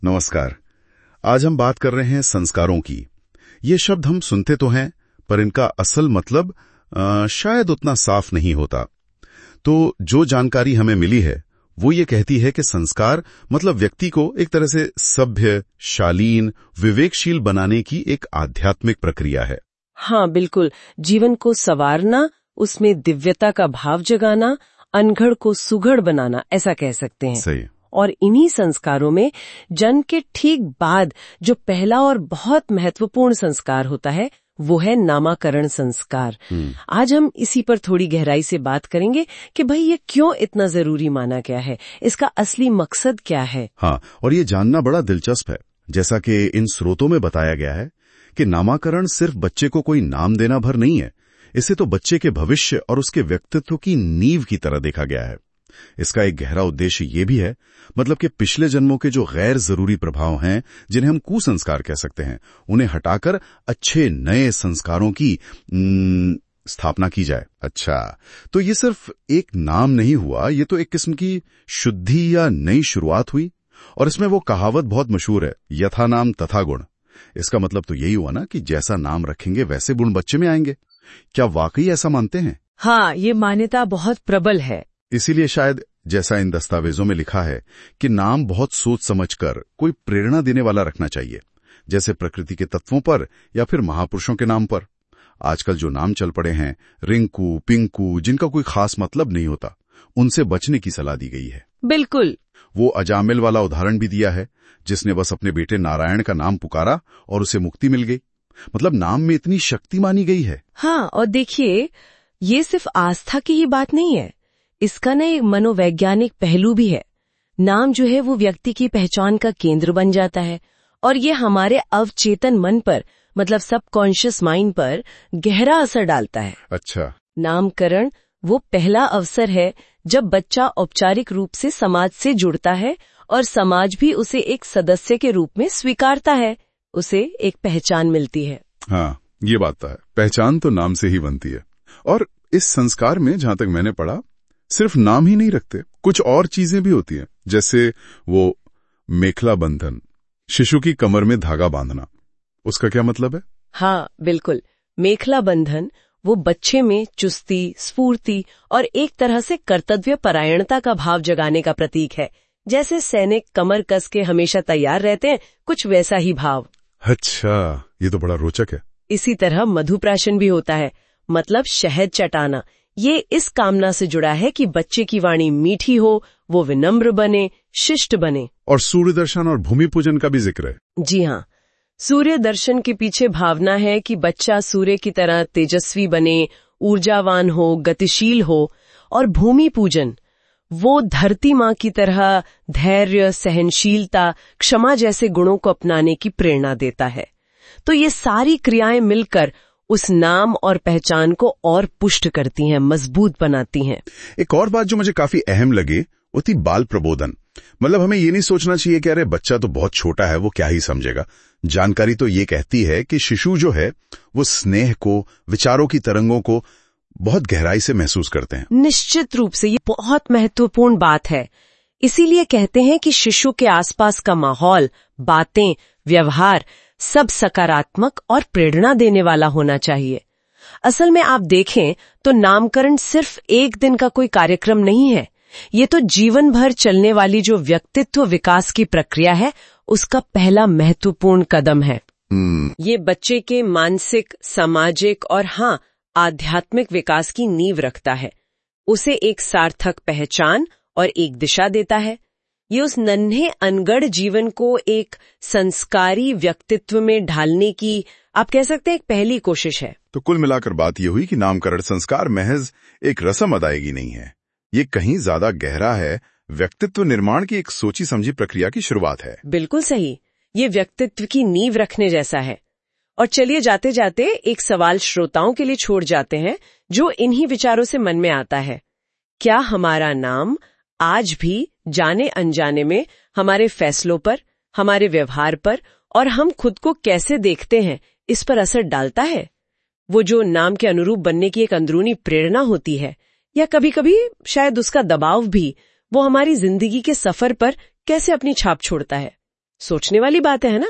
नमस्कार। आज हम बात कर रहे हैं संस्कारों की। ये शब्द हम सुनते तो हैं, पर इनका असल मतलब शायद उतना साफ नहीं होता। तो जो जानकारी हमें मिली है वो ये कहती है कि संस्कार मतलब व्यक्ति को एक तरह से सभ्य, शालीन, विवेकशील बनाने की एक आध्यात्मिक प्रक्रिया है। हाँ, बिल्कुल। जीवन को संवारना, उसमें दिव्यता का भाव जगाना, अनघड़ को सुघड़ बनाना, ऐसा कह सकते हैं। सही। और इन्हीं संस्कारों में जन्म के ठीक बाद जो पहला और बहुत महत्वपूर्ण संस्कार होता है वो है नामाकरण संस्कार। आज हम इसी पर थोड़ी गहराई से बात करेंगे कि भाई ये क्यों इतना जरूरी माना गया है, इसका असली मकसद क्या है। हाँ, और ये जानना बड़ा दिलचस्प है। जैसा कि इन स्रोतों में बताया गया है कि नामाकरण सिर्फ बच्चे को कोई नाम देना भर नहीं है, इसे तो बच्चे के भविष्य और उसके व्यक्तित्व की नींव की तरह देखा गया है। इसका एक गहरा उद्देश्य ये भी है, मतलब कि पिछले जन्मों के जो गैर जरूरी प्रभाव हैं, जिन्हें हम कुसंस्कार कह सकते हैं, उन्हें हटाकर अच्छे नए संस्कारों की स्थापना की जाए। अच्छा, तो ये सिर्फ एक नाम नहीं हुआ, ये तो एक किस्म की शुद्धि या नई शुरुआत हुई। और इसमें वो कहावत बहुत मशहूर है, यथा नाम तथा गुण। इसका मतलब तो यही हुआ ना कि जैसा नाम रखेंगे वैसे गुण बच्चे में आएंगे। क्या वाकई ऐसा मानते हैं? हाँ, ये मान्यता बहुत प्रबल है। इसीलिए शायद जैसा इन दस्तावेजों में लिखा है कि नाम बहुत सोच समझकर कोई प्रेरणा देने वाला रखना चाहिए, जैसे प्रकृति के तत्वों पर या फिर महापुरुषों के नाम पर। आजकल जो नाम चल पड़े हैं, रिंकू, पिंकू, जिनका कोई खास मतलब नहीं होता, उनसे बचने की सलाह दी गई है। बिल्कुल। वो अजामिल वाला उदाहरण भी दिया है, जिसने बस अपने बेटे नारायण का नाम पुकारा और उसे मुक्ति मिल गई। मतलब नाम में इतनी शक्ति मानी गई है। हाँ, और देखिए, ये सिर्फ आस्था की ही बात नहीं है, इसका न एक मनोवैज्ञानिक पहलू भी है। नाम जो है वो व्यक्ति की पहचान का केंद्र बन जाता है और ये हमारे अवचेतन मन पर, मतलब सबकॉन्शियस माइंड पर गहरा असर डालता है। अच्छा। नामकरण वो पहला अवसर है जब बच्चा औपचारिक रूप से समाज से जुड़ता है और समाज भी उसे एक सदस्य के रूप में स्वीकारता है, उसे एक पहचान मिलती है। हाँ, ये बात तो है, पहचान तो नाम से ही बनती है। और इस संस्कार में जहां तक मैंने पढ़ा, सिर्फ नाम ही नहीं रखते, कुछ और चीजें भी होती हैं, जैसे वो मेखला बंधन, शिशु की कमर में धागा बांधना। उसका क्या मतलब है? हाँ, बिल्कुल। मेखला बंधन वो बच्चे में चुस्ती, स्फूर्ति और एक तरह से कर्तव्य परायणता का भाव जगाने का प्रतीक है। जैसे सैनिक कमर कस के हमेशा तैयार रहते हैं, कुछ वैसा ही भाव। अच्छा, ये तो बड़ा रोचक है। इसी तरह मधुप्राशन भी होता है, मतलब शहद चटाना। ये इस कामना से जुड़ा है कि बच्चे की वाणी मीठी हो, वो विनम्र बने, शिष्ट बने। और सूर्य दर्शन और भूमि पूजन का भी जिक्र है। जी हाँ, सूर्य दर्शन के पीछे भावना है कि बच्चा सूर्य की तरह तेजस्वी बने, ऊर्जावान हो, गतिशील हो। और भूमि पूजन वो धरती माँ की तरह धैर्य, सहनशीलता, क्षमा जैसे गुणों को अपनाने की प्रेरणा देता है। तो ये सारी क्रियाएं मिलकर उस नाम और पहचान को और पुष्ट करती हैं, मजबूत बनाती हैं। एक और बात जो मुझे काफी अहम लगी वो थी बाल प्रबोधन। मतलब हमें ये नहीं सोचना चाहिए कि अरे बच्चा तो बहुत छोटा है, वो क्या ही समझेगा। जानकारी तो ये कहती है कि शिशु जो है वो स्नेह को, विचारों की तरंगों को बहुत गहराई से महसूस करते हैं। निश्चित रूप से ये बहुत महत्वपूर्ण बात है। इसीलिए कहते हैं कि शिशु के आसपास का माहौल, बातें, व्यवहार सब सकारात्मक और प्रेरणा देने वाला होना चाहिए। असल में आप देखें तो नामकरण सिर्फ एक दिन का कोई कार्यक्रम नहीं है, ये तो जीवन भर चलने वाली जो व्यक्तित्व विकास की प्रक्रिया है, उसका पहला महत्वपूर्ण कदम है। ये बच्चे के मानसिक, सामाजिक और हाँ, आध्यात्मिक विकास की नींव रखता है। उसे एक सार्थक पहचान और एक दिशा देता है। ये उस नन्हे अनगढ़ जीवन को एक संस्कारी व्यक्तित्व में ढालने की, आप कह सकते हैं, एक पहली कोशिश है। तो कुल मिलाकर बात ये हुई कि नामकरण संस्कार महज एक रस्म अदायगी नहीं है, ये कहीं ज्यादा गहरा है, व्यक्तित्व निर्माण की एक सोची समझी प्रक्रिया की शुरुआत है। बिल्कुल सही, ये व्यक्तित्व की नींव रखने जैसा है। और चलिए जाते जाते एक सवाल श्रोताओं के लिए छोड़ जाते हैं, जो इन्हीं विचारों से मन में आता है। क्या हमारा नाम आज भी जाने अनजाने में हमारे फैसलों पर, हमारे व्यवहार पर और हम खुद को कैसे देखते हैं, इस पर असर डालता है? वो जो नाम के अनुरूप बनने की एक अंदरूनी प्रेरणा होती है, या कभी कभी शायद उसका दबाव भी, वो हमारी जिंदगी के सफर पर कैसे अपनी छाप छोड़ता है? सोचने वाली बात है ना।